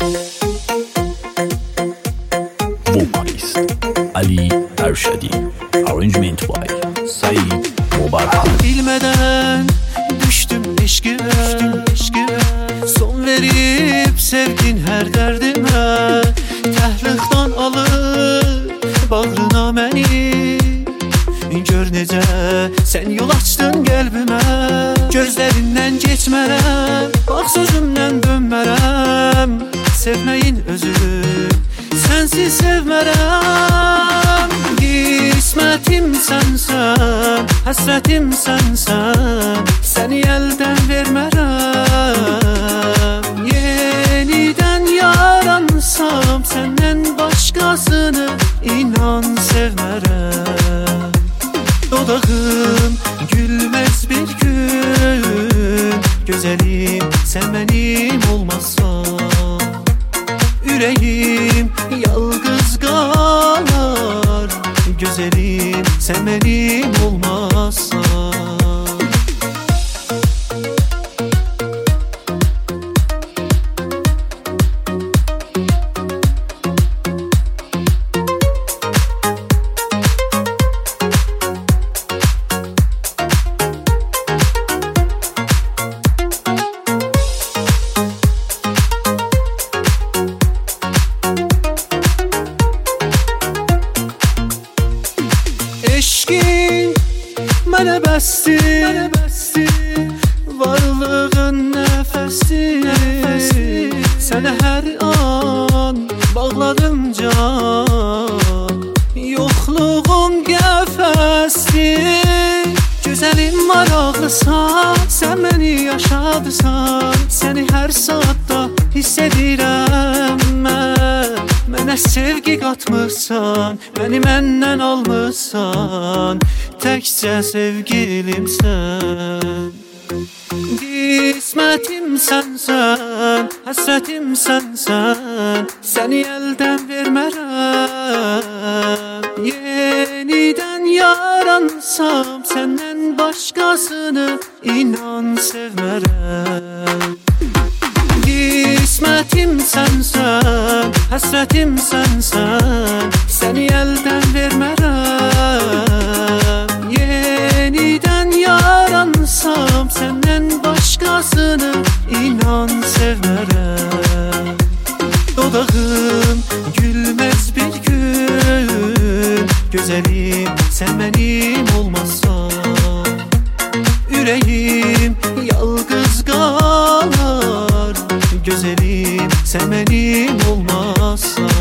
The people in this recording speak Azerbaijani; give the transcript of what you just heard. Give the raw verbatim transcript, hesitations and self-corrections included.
Vocalist Ali Erşadi. Arrangement by Said Mubarak. Bilmeden düştüm eşkine, eşkine. Son verip sevdin her derdime. Təhliqdan alıb bağrına məni. Gör necə sən yol açdın qəlbimə. Gözlərindən keçmərəm, bax sözümdən dönmərəm. Sevməyin özü sensiz sevmərəm. Qismətim sənsən, həsrətim sənsən. Səni əldən vermərəm. Yenidən yaransam səndən başqasını inan sevmərəm. Dodağım gülməz bir gün, gözəlim sən mənim olmazsan. Ürəyim yalqız qalar, gözəlim sən mənim olmazsan. Eşkin mənə bəsdir, varlığın nəfəsidir. Sənə hər an bağladım can, yoxluğum qəfəsdir. Gözəlim maraqlısan, sən məni yaşadırsan. Səni hər saatda hiss edirəm mən. Mənə sevgi qatmırsan, məni məndən almırsan. Təkcə sevgilimsən. Qismətim sənsən, həsrətim sənsən. Səni əldən vermərəm. Yenidən yaransam səndən başqasını inan sevmərəm. Qismətim sənsən, həsrətim sənsən. Səni əldən vermərəm. Yenidən yaransam səndən başqasını inan sevmərəm. Dodağım gülməz bir gün, gözəlim sən mənim olmazsan. Ürəyim yalqız qalar, gözəlim sən mənim olmazsan.